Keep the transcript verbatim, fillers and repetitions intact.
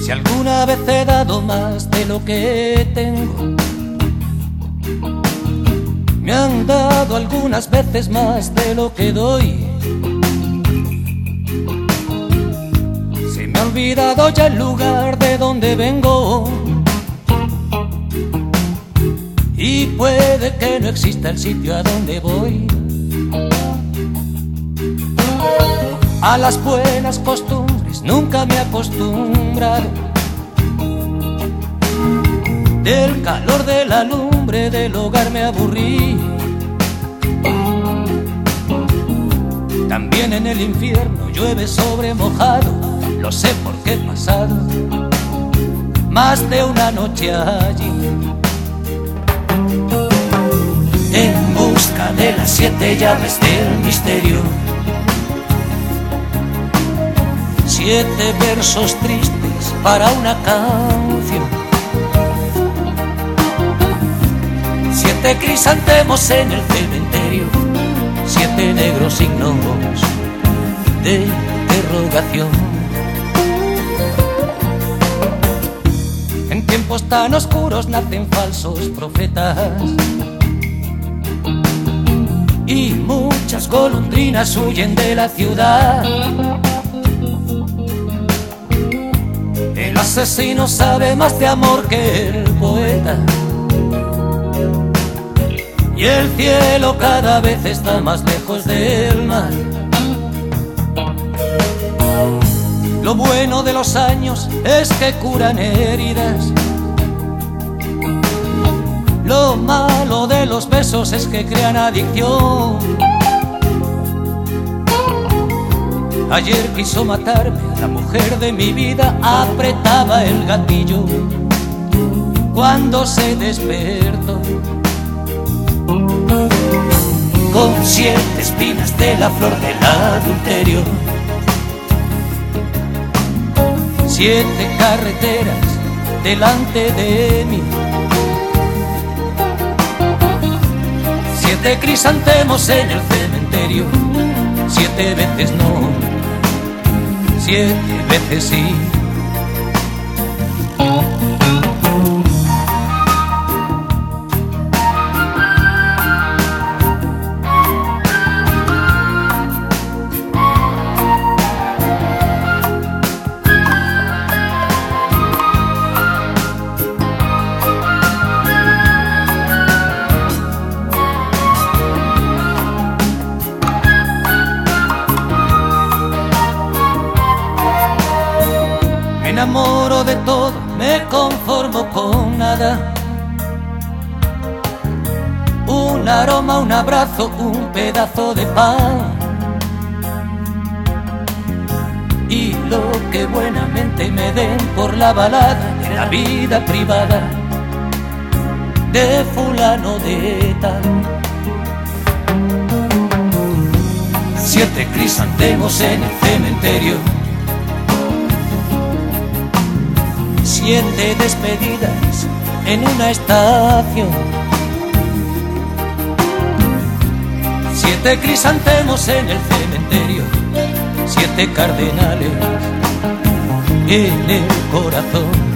Si alguna vez he dado más de lo que tengo, me han dado algunas veces más de lo que doy. Se me ha olvidado ya el lugar de donde vengo, y puede que no exista el sitio a donde voy. A las buenas costumbres nunca me he acostumbrado. Del calor de la lumbre del hogar me aburrí. También en el infierno llueve sobre mojado, lo sé porque he pasado más de una noche allí. En busca de las siete llaves del misterio, siete versos tristes para una canción, siete crisantemos en el cementerio, siete negros signos de interrogación. En tiempos tan oscuros nacen falsos profetas, y muchas golondrinas huyen de la ciudad. El asesino sabe más de amor que el poeta, y el cielo cada vez está más lejos del mar. Lo bueno de los años es que curan heridas, lo malo de los besos es que crean adicción. Ayer quiso matarme la mujer de mi vida, apretaba el gatillo cuando se despertó. Con siete espinas de la flor del adulterio, siete carreteras delante de mí, siete crisantemos en el cementerio, siete veces no, siete veces sí. Me enamoro de todo, me conformo con nada. Un aroma, un abrazo, un pedazo de pan, y lo que buenamente me den por la balada de la vida privada de fulano de tal. Siete crisantemos en el cementerio, siete despedidas en una estación, siete crisantemos en el cementerio, siete cardenales en el corazón.